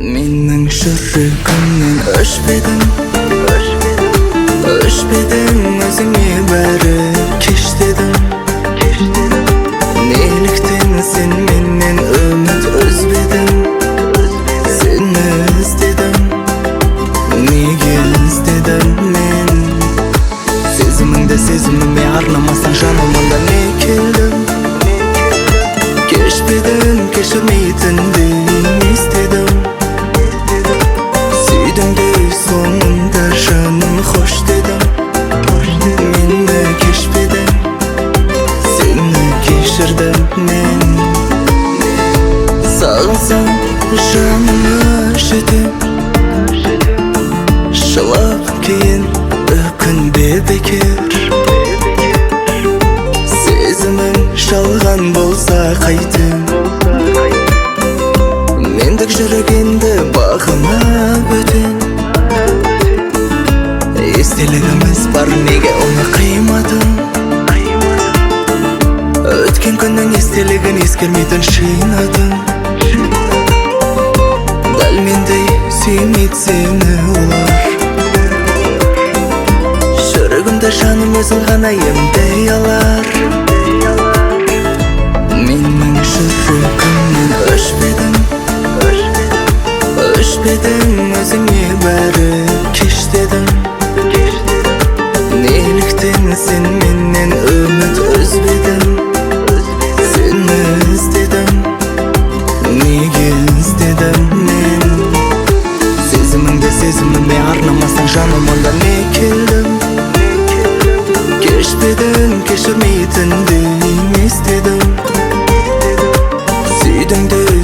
Mening жүрегімнен өшпедің өзіңе бәрі кеш дедің. Неліктен сен менен үміт үзбедің? Сені іздедім, неге іздедім мен? Сезіміңді сезіміме арнамасаң жанымда не келдім? Кешпедің, кешірмейтінді естедім. Сүйдіңді соңында жаным хош дедім. Мені кешпедің, сені кешірдім мен. Сағынсам жаныма жетем, жылап кейін өкінбе бекер. Сезімің жалған болса қайтем, мендік жүрегенді бағына бөтен. Естелігіміз бар, неге оны қимадың? Өткен күннің естелігін ескермейтін шинадың. Дәл мендей сүймейді сені олар. Жүрегімді жаным өзің ғана емдей алар. Менің жүрегімнен өшпедің өзіңе бәрі кеш дедің. Неліктен сен менен үміт үзбедің? Сені іздедім, неге іздедім мен? Сезіміңді сезіміме арнамасаң жанымда не келдім? Кешпедің, кешірмейтінді естедім. Сүйдіңді